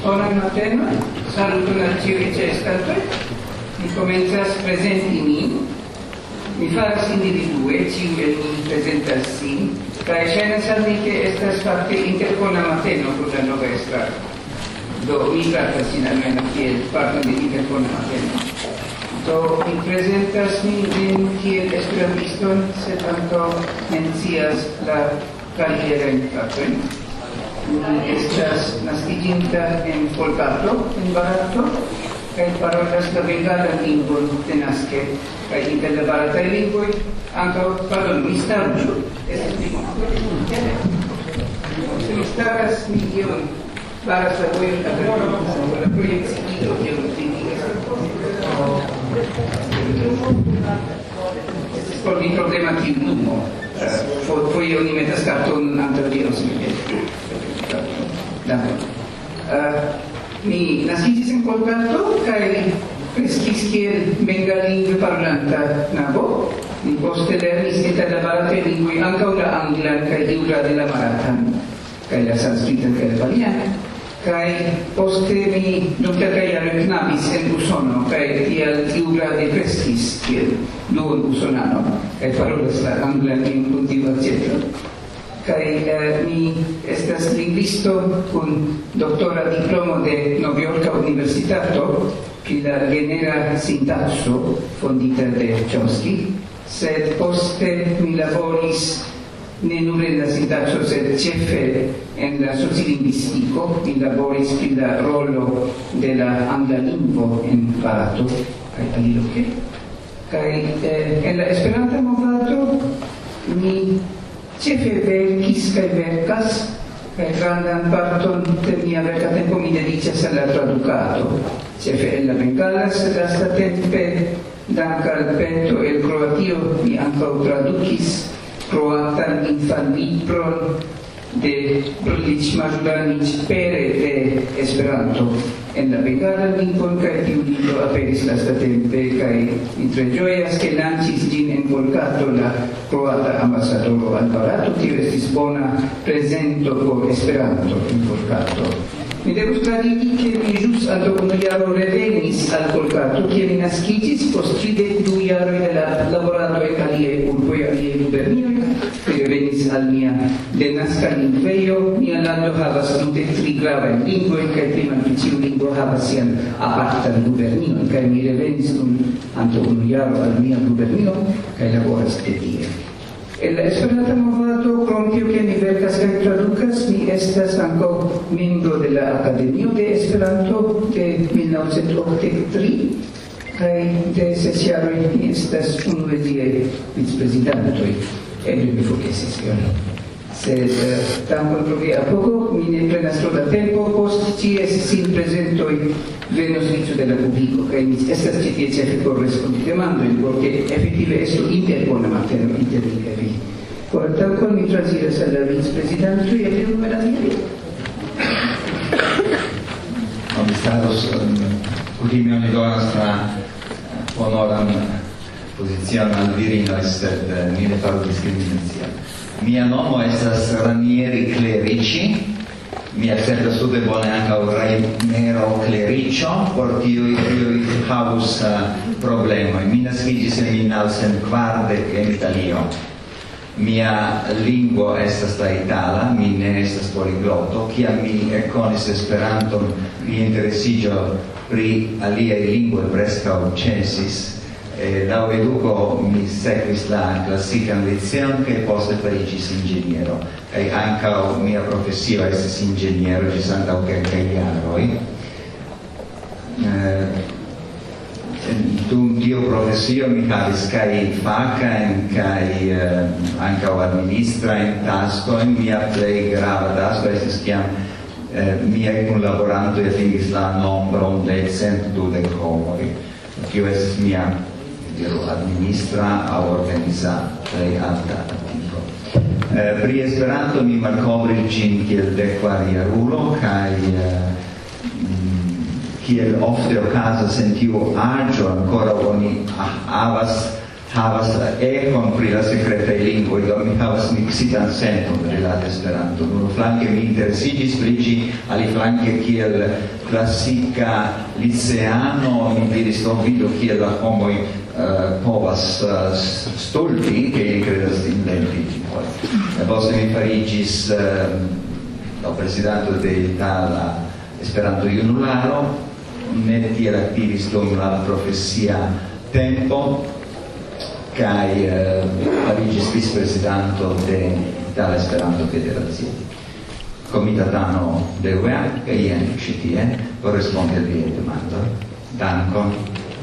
bonan matenon, saluton al ĉiuj ĉeestantoj. Mi komencas prezenti min. Mi faras individue, ĉiuj el ni prezentas sin, kaj ŝajnas al mi ke estas fakte interkona mateno por la nova estraro. Do mi traktas sin almeno kiel parton de interkona mateno. Do mi prezentas min kiel esperantiston, sed ankaŭ mencias la karierajn faktojn. Mi estas naskiĝinta en Kolkato, en Barato, kaj parolas la bengalan lingvon denaske, kaj inter la barataj lingvoj ankaŭ, pardon, mi staru, estas primo. Se mi staras, mi ion faras la vojon al la projekciilo, kiel utiligas. Estas por mi problema timlumo. Foje oni metas karton antaŭ dio, se mi mi naskiĝis en Kolkato kaj kreskis kiel bengalingve parolanta knabo. Mi poste lernis inter la barataj lingvoj ankaŭ la anglan kaj jura de la Marathan kaj la sanskrita kaj la paliana. Kaj poste mi dum kelkaj jaroj knabis en Usono kaj tial jura kreskis kiel duon usonano kaj parolas la anglan kun tiu akĉento. Kaj mi estas lingvisto kun doktora diplomo de Novjorka Universitato pri la genera sintakso fondita de Chomsky, sed poste mi laboris ne nur en la sintakso, sed ĉefe en la sociolingvistiko. Mi laboris pri la rolo de la angla lingvo en Barato kaj aliloke. Kaj en la Esperanta movado mi ĉefe verkis kaj verkas, kaj grandan parton de mia verka tempo mi dediĉas al la tradukado, ĉefe en la bengala, sed lastatempe dank al peto el Kroatio mi ankaŭ tradukis kroatan infanlibron de Brlić Mažuranić pere de Esperanto en la bengala lingvon, kaj tiu libro aperis lastatempe kaj mi tre ĝojas ke lanĉis ĝin en Kolkato la kroata ambasadoro al Barato. Tio estis bona prezento por Esperanto en Kolkato. Mi devus klarigi ke mi ĵus antaŭ unu jaro revenis al Kolkato, kie mi naskiĝis post 32 jaroj de la laborado en aliaj urboj, aliaj gubernioj. Mi revenis al mia denaska lingvejo. Mia lando havas 3 gravajn lingvojn, kaj pri malpli lingvo havas sian apartan gubernion, kaj mi revenis antaŭ unu jaro al mia gubernio kaj laboras de tie. En la Esperanta movado, krom tio ke mi verkas kaj tradukas, mi estas ankaŭ membro de la Akademio de Esperanto de 1983, kaj de 6 jaroj mi estas unu el liaj vicprezidantoj. Eble mi forgesis ion. Sed tamen pro via apoko mi ne prenas tro da tempo, post ĉies sin prezentoj venos vico de la publiko, kaj mi estas ĉi tie ĉefe por respondi demandojn, por ke efektive estu interbona mateno inter ni kaj vi. Por tanto mi transiras al la vicprezidanto y el numero 10. Komisaros, kutime oni donas la honoran pozicion al virinoj, sed mi ne faru diskriminacion. Mia nomo estas Ranieri Clerici. Mi akcentas tute bone ankaŭ Rainero Clericio, por tiuj havus problemojn. Mi naskiĝis en 1940 en Italio. Mia lingvo estas la itala, mi ne estas poligloto. Kiam mi ekkonis Esperanton, mi interesiĝo pri aliaj lingvoj preskaŭ ĉesis. Laŭ eduko mi sekvis la klasikan liceon kaj poste fariĝis inĝeniero. Kaj ankaŭ mia profesio estis inĝeniero ĝis antaŭ kelkaj jaroj. Dum tiu profesio mi havis kaj fakajn kaj ankaŭ administrajn taskojn. Mia plej grava tasko estis kiam miaj kunlaborantoj atingis la nombron de 120 homoj. Tio estis mia administra aŭ organiza plej alta atingo. Pri Esperanto mi malkovris ĝin kiel dekvarjarulo kaj kiel ofte okazas en tiu aĝo ankoraŭ oni havas havas ekon pri la sekretaj lingvoj, do mi havas miksitan senton rilate Esperanto. Unuflanke mi interesiĝis pri ĝi, aliflanke kiel klasika liceano mi diris, do vidu kiel la homoj povas stulti, ke ili kredas inventi ĝin. Poste mi fariĝis prezidanto de Itala Esperanto Junularo, ne tiel aktivis dum la profesia tempo, kai fariĝis viceprezidanto de Itala Esperanto Federacio. Komitatano de UEA, kaj jen ĉi tie por respondi al viaj demandoj. Dankon.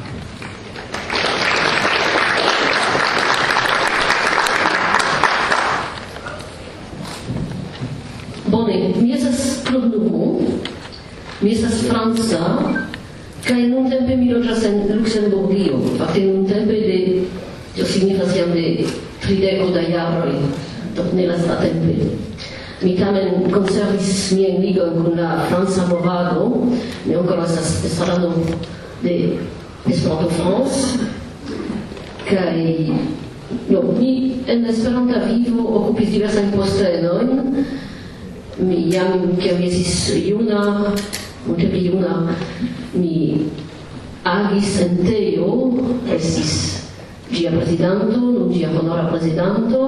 Bone, mi estas kromnomo, mi estas franca, kaj nuntempe mi loĝas en Luksemburgio. Fakte nuntempe tio signifas jam de 30 da jaroj, do ne lastatempe. Mi tamen konservis mian ligon kun la franca movado, mi ankoraŭ estas estrarano de Esperanto France, kaj mi en Esperanta vivo okupis diversajn postenojn. Mi jam, kiam mi estis juna, multe pli juna, mi agis en Tejo, estis ĝia prezidanto, nun ĝia honora prezidanto,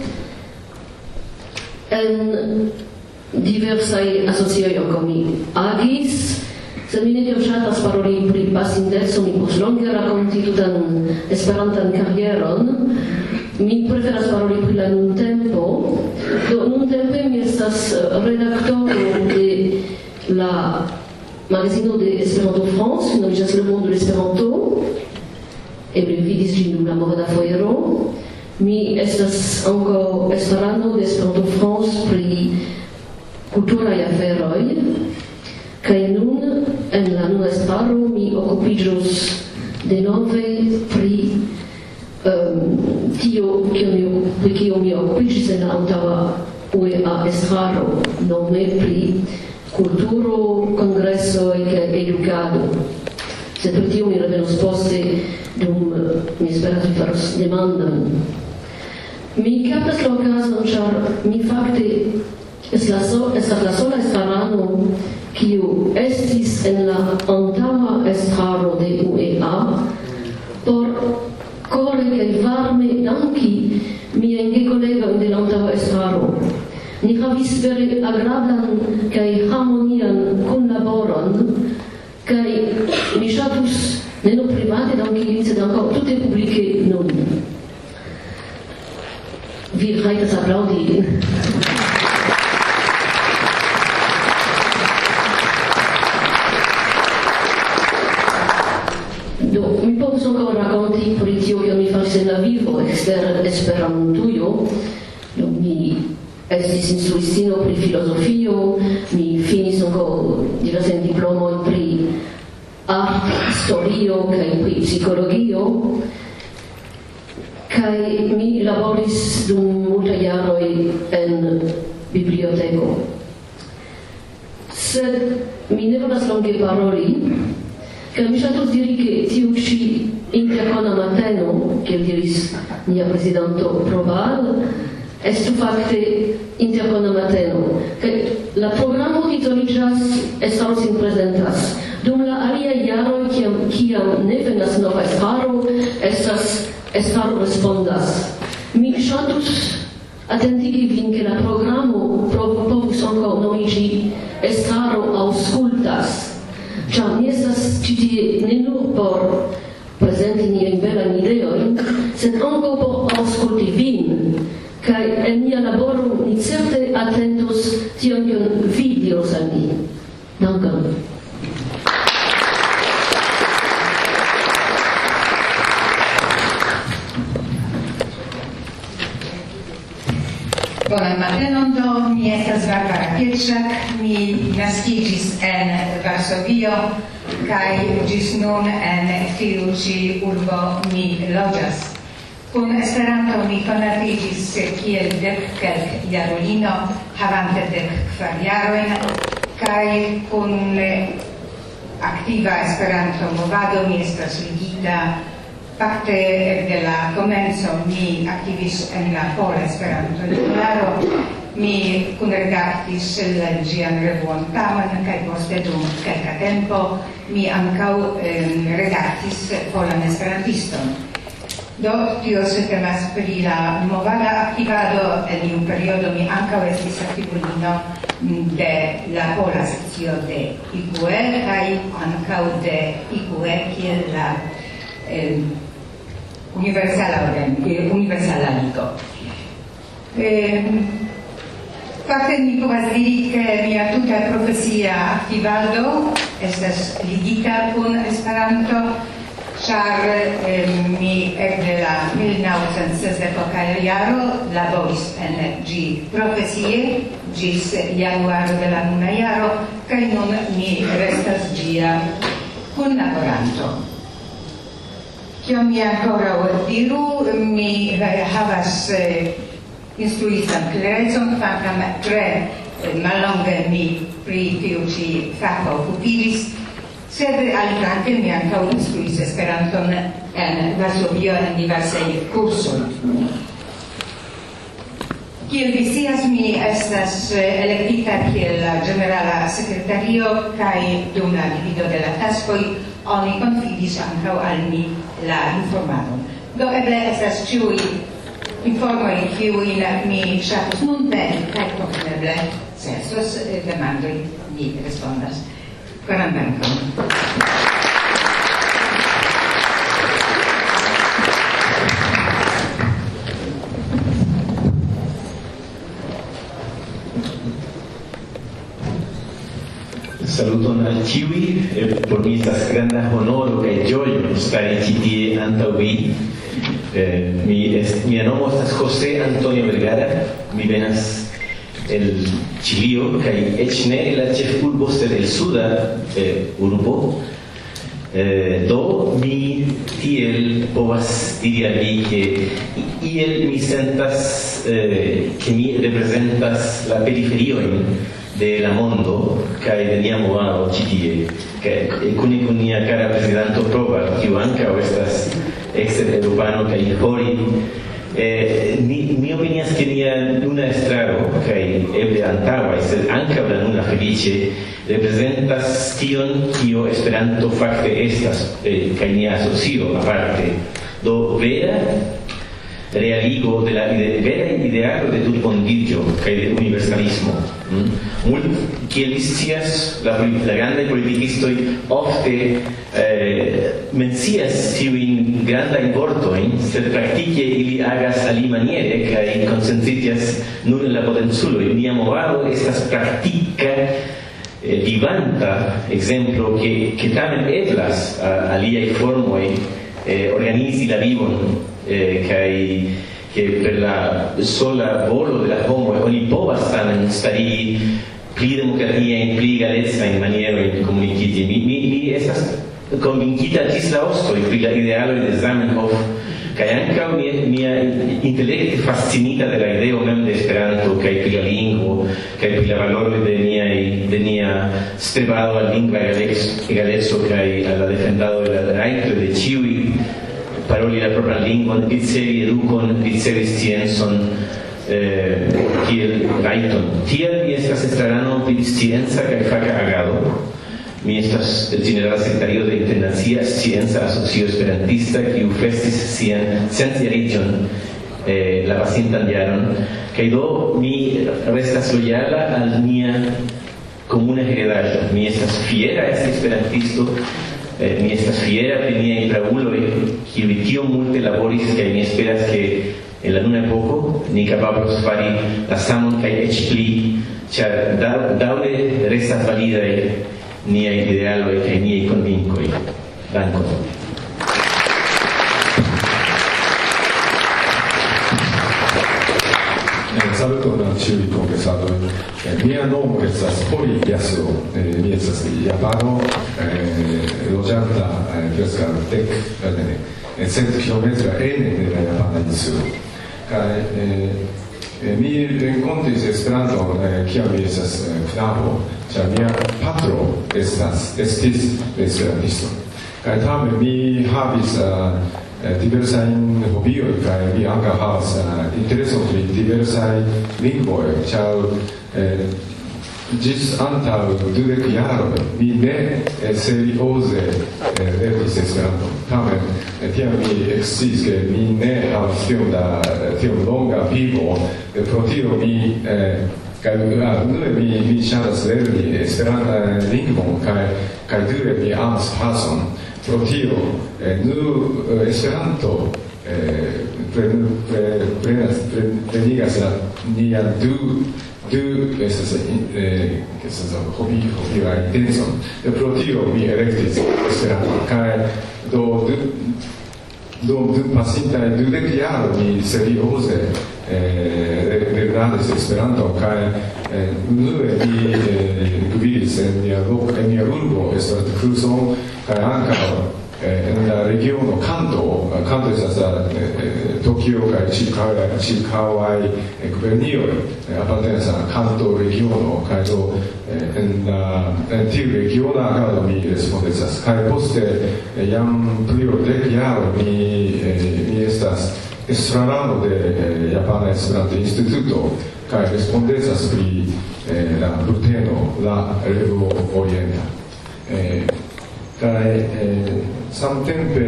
en diversaj asocioj ankaŭ mi agis, sed mi ne tiom ŝatas paroli pri pasinteco, mi povus longe rakonti tutan Esperantan karieron. Mi preferas paroli pri la nuntempo. Do nuntempe mi estas redaktoro de la magazino de Esperanto France, qui nomiĝas Le Monde de l'Esperanto. Eble vidis ĝin dum la Movada Foiro. Mi estas ankaŭ estrarano de Esperanto France pri kulturaj aferoj. Kaj nun en la nuna estraro mi okupiĝos denove pri tio pri kio mi okupiĝis en la antaŭa UEA estraro, nome pri kulturo, kongresoj kaj edukado. Sed pri tio mi revenos poste, dum mi esperas vi faros demandon. Mi kaptas la okazon, ĉar mi fakte estas la sola estrarano kiu estis en la antaŭa estraro de UEA por kore kaj varme danki miajn gekolegojn de la antaŭa estraro. Ni havis vere agrablan kaj harmonian kunlaboron, kaj mi ŝatus ne nur private danki ilin, sed ankaŭ tute publike nun. Vi rajtas aplaŭdi. Mi povus ankaŭ rakonti pri tio, kion mi faris en la vivo ekster Esperantujo. Mi estis instruistino pri filozofio, mi finis ankaŭ diversajn diplomojn pri art, historio kaj pri psikologio. Kaj mi laboris dum multaj jaroj en biblioteko. Sed mi ne volas longe paroli, kaj mi ŝatus diri, ke tiu ĉi interkona mateno, kiel diris nia prezidanto Proval, estu fakte interkona mateno. Kaj la programo titoliĝas Estraro sin prezentas. Dum la aliaj jaroj, kiam ne venas nova estraro, estas Estraro respondas. Mi ŝatus atentigi vin, ke la programo povus ankaŭ nomiĝi Estraro aŭskultas, ĉar mi estas ĉi tie ne nur por prezenti niajn belajn ideojn, sed ankaŭ por aŭskulti vin. Kaj en nia laboro ni certe atentos tion, kion vi diros al ni. Dankon. Bonan matenon, do mi estas Barbara Pietrzak, mi naskiĝis en Varsovio kaj ĝis nun en tiu ĉi urbo mi loĝas. Kun Esperanto mi konatiĝis kiel dekkelkjarulino, havante 14 jarojn, kaj kun aktiva Esperanto-movado mi estas ligita Fakte de la komenco mi aktivis en la Pola Esperanto-Junularo, mi kunredaktis la ĝian revuon Tamen kaj poste dum kelka tempo mi ankaŭ redaktis Polan Esperantiston. Do tio se temas pri la movada aktivado en iu periodo mi ankaŭ estis aktivulino de la Pola sekcio de IQE kaj ankaŭ de IQE kiel la universala ligo. Fakte mi povas diri ke mia tuta profesia aktivado estas ligita kun Esperanto, ĉar mi ekde la 1960 jaro laboris en ĝi profesie ĝis januaro de la nuna jaro kaj nun mi restas ĝia kunlaboranto. Kion mi ankoraŭ diru, mi havas instruistan klerecon, kvankam tre mallonge mi pri tiu ĉi fako okupiĝis, sed aliflanke mi ankaŭ instruis Esperanton en Varsovio en diversaj kursoj. Kiel vi scias, mi estas elektita kiel la ĝenerala sekretario kaj dum la divido de la taskoj oni konfidis ankaŭ al mi la informadon. Do eble estas ĉiuj informoj, kiujn mi ŝatus nunteni, kaj kompreneble, se estos demandoj, mi respondas. Koran dankon. Saluton al ĉiuj, por mi estas granda honoro kaj ĝojo stari ĉi tie antaŭ vi. Mia nomo estas José Antonio Vergara, mi venas el Ĉilio kaj eĉ ne el la ĉefurbo, sed el suda urbo. Do mi tiel povas diri al vi ke iel mi sentas ke mi reprezentas la periferiojn de la mondo kaj de nia movado ĉi tie, kaj kune kun nia kara prezidanto Prova, kiu ankaŭ estas ekster-eŭropano kaj hori. Mi opinias ke nia nuna estraro kaj eble antaŭaj, sed ankaŭ la nuna feliĉe reprezentas tion kio Esperanto fakte estas, kaj nia asocio aparte. Do vera realigo de la vera idealo de tutmondiĝo kaj de universalismo. Kiel vi scias, la grandaj politikistoj ofte mencias tiujn grandajn vortojn, sed praktike ili agas alimaniere kaj koncentriĝas nur en la potenculoj. Nia movado estas praktika vivanta ekzemplo ke tamen eblas aliaj formoj organizi la vivon kaj que per la sola volo de la homo oni povas tamen starigi pli demokratiajn, pli egalecajn manierojn komunikigi. Mi estas konvinkita ĝis la ostoj pri la idealoj de Zamenhof kaj ankaŭ mia intelekte fascinita de la ideo mem de Esperanto kaj pri la lingvo kaj pri la valoroj de nia strebado al lingva egaleco kaj al la defendado de la rajtoj de ĉiuj paroli la propran lingvon, ricevi edukon, ricevi sciencon, kiel rajton. Tiel mi estas estrarano pri scienca kaj faka agado. Mi estas el ĝenerala sekretario de Internacia Scienca Asocio Esperantista, kiu festis sian centjariĝon la pasintan jaron, kaj do mi restas lojala al mia komuna heredaĵo. Mi estas fiera esti esperantisto. Mi estas fiera pri niaj prauloj, kiuj tiom multe laboris, kaj mi esperas ke en la nuna epoko ni kapablos fari la samon kaj eĉ pli, ĉar daŭre restas validaj niaj idealoj kaj niaj konvinkoj. Dankon. Saluton al ĉiuj kongresadoj. Mia nomo estas Poli Yasuo. Mi estas japano, loĝanta preskaŭ 10 kilometra ene de la japana insulo. Kaj mi renkontis Esperanton kiam mi estas knabo, ĉar mia patro estis esperantisto. Kaj tamen mi havis diversaj hobioj kaj mi ankaŭ havas intereson pri diversaj lingvoj, ĉar ĝis antaŭ 20 jaroj mi ne serioze lernis Esperanton. Tamen tiam mi eksciis ke mi ne havas tiom longa vivo, pro tio mi mi ŝatas lerni Esperantan lingvon kaj due mi amas pacon. Pro tio nur Esperanto plenigas nian du estas hobia intencon. Pro tio mi elektis Esperanton kaj dum pasintaj 20 jaroj mi serioze lernis Esperanton kaj unue mi gvidis en mia urbo Esperanto-kurson kaj ankaŭ en la regiono Kanto estas Tokio kaj ĉirkaŭaj gubernioj apartenas al Kanto-regiono kaj do en tiu regiona agado mi respondecas kaj poste jam pli ol 10 jaroj mi estas estrarano de Japana Esperanto-Instituto kaj respondecas pri la bulteno La Revo Orienta. Kaj samtempe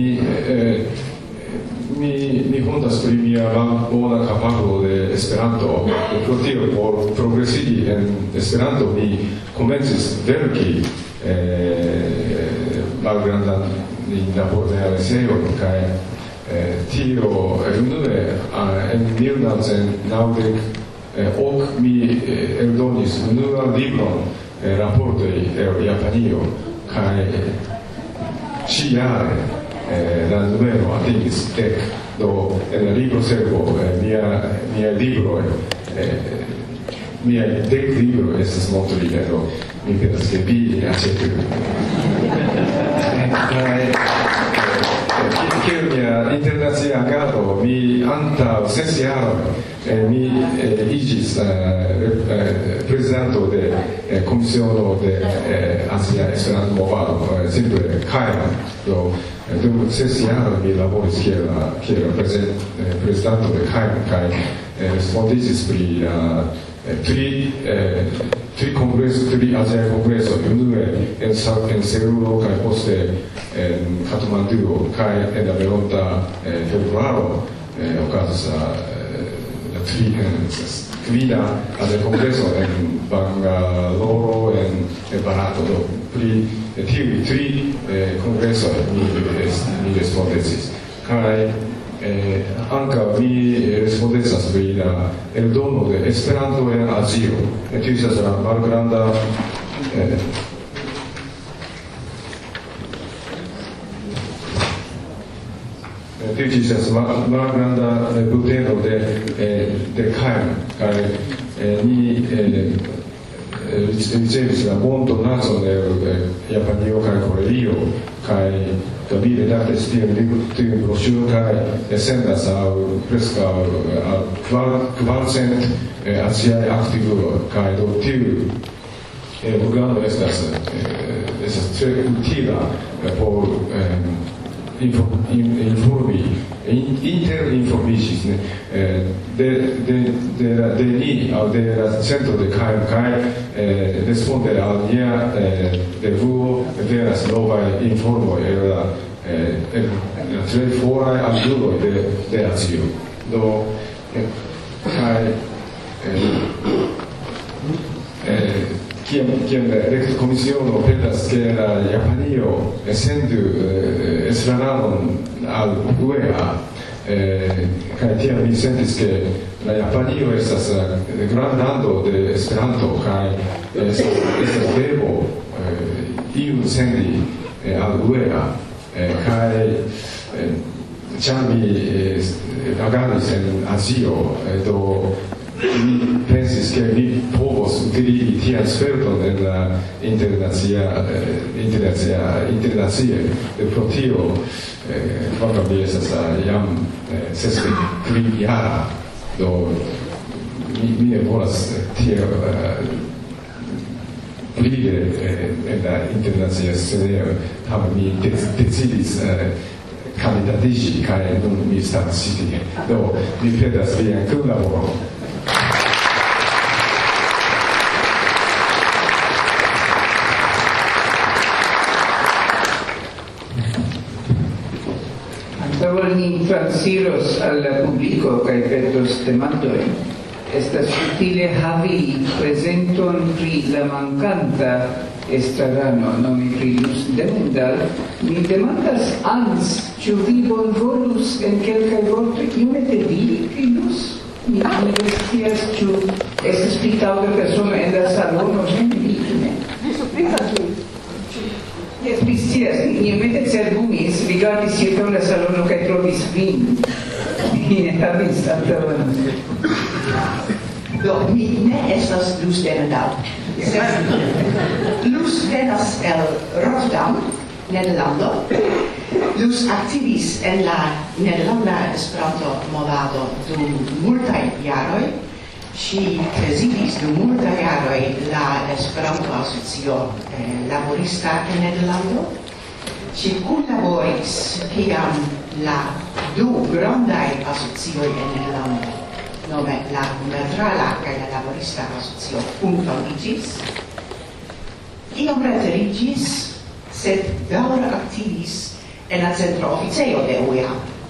mi hontas pri mia bona kapablo de Esperanto. Pro tio, por progresigi en Esperanto, mi komencis verki malgrandan laborrealizejon kaj tio unue en 1990 mi eldonis unuan libron raportoj el Japanio kaj ĉiare la numero atingis 10. Do en la libroservo miaj libroj miaj 10 libroj estas montrite, do mi petas ke vi aĉetu. Kiel mia internacia agado, mi antaŭ 6 jaroj mi iĝis prezidanto de Komisiono de Azia Esperanto-Movado, simple KAIMA. Do dum 6 jaroj mi laboris kiel prezidanto de KAIMA kaj respondiĝis pri tri aziaj kongresoj, unue en Seulo kaj poste en Katmanduo kaj en la venonta februaro okazas la kvina azia kongreso en Bangaloro en Barato. Do pri tiuj tri kongresoj mi respondecis kaj ankaŭ mi respondecas pri la eldono de Esperanto en Azio. Tio estas la malgranda bulteno de KAIMA kaj ni ricevis la mondonacon el Japanio kaj Koreio kaj do vi redaktis tiun broŝuron kaj sendas al preskaŭ 400 aziaj aktivuloj kaj do tiu organo estas tre utila por informi interinformiĝis de ni aŭ de la centro de KAIMA kaj responde al nia revuo venas novaj informoj el la tre foraj anguloj de Azio. Do kaj kiam la elektokomisiono petas ke la Japanio sendu estraranon al UEA kaj tiam mi sentis ke la Japanio estas grandlando de Esperanto kaj estas devo iun sendi al UEA kaj ĉar mi agadis en Azio, do mi pensis ke mi povos utiligi tian sperton en la internacie. Pro tio kvankam mi estas jam 63 jara, do mi ne volas tiel brille en la internacia scenejo. Tamen mi decidis candidatiĝi kaj nun mi staras ĉi tie. Do mi petas vian kunlaboron. Antaŭ ni transiros al la publiko kaj petos demandojn. Estas utile havi prezenton pri la mankanta estrarano, nomi pri Luz Demendal. Mi demandas ans, ĉu vi bonvolus en kelkaj vortoj iomete diri pri Luz? Mi ne scias, ĉu estas pli taŭga persono en la salono, ne? Yes, mi scias, ni iomete cerbumis, rigardis ĉirkaŭ la salono kaj trovis vin. Mi ne havis antaŭan. Do, mi ne estas Luz Demendal. Luz venas el Rotterdam, Nederlando. Luz aktivis en la Nederlanda Esperanto-movado dum multaj jaroj. Ŝi prezidis dum multaj jaroj la Esperanto-asocio laborista en Nederlando. Ŝi kunlaboris kiam la du grandaj asocioj en Nederlando, nome la Neutrala kaj la Laborista Asocio fundiĝis. Iom reteriĝis, sed daŭre aktivis en la centra oficejo de UEA.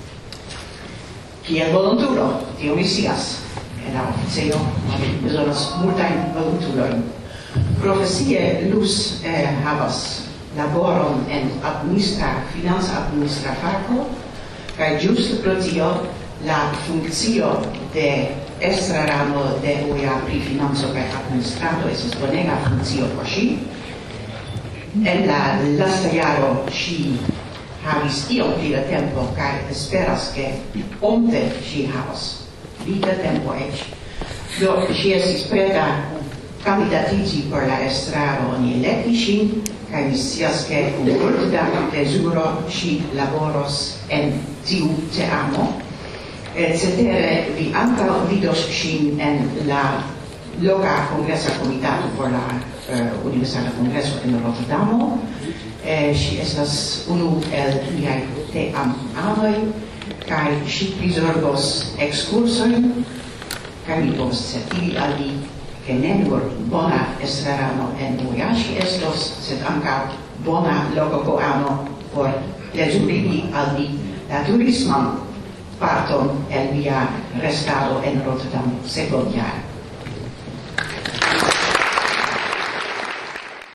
Kiel volontulo, tio mi scias. En la oficejo oni bezonas multajn volontulojn. Profesie Luz havas laboron en financa-administra fako, kaj ĝuste pro tio la funkcio de estrarano de UEA pri financo kaj administrado estas bonega funkcio por ŝi. En la lasta jaro ŝi havis iom pli da tempo kaj esperas ke onte ŝi havas pli da tempo eĉ. Do ŝi estis preta kandidatiĝi por la estraro, oni elektis ŝin kaj mi scias ke kun multe da plezuro ŝi laboros en tiu teamo. Cetere vi ankaŭ vidos ŝin en la loka kongresa komitato por la Universala Kongreso en Rotterdamo. Ŝi estas unu el liaj teamanoj kaj ŝi prizorgos ekskursojn kaj mi povas certigi al vi ke ne nur bona estrarano en UEA ŝi estos, sed ankaŭ bona lokokoano por plezurigi al vi la turisman parton el via restado en Rotterdam sekvojare.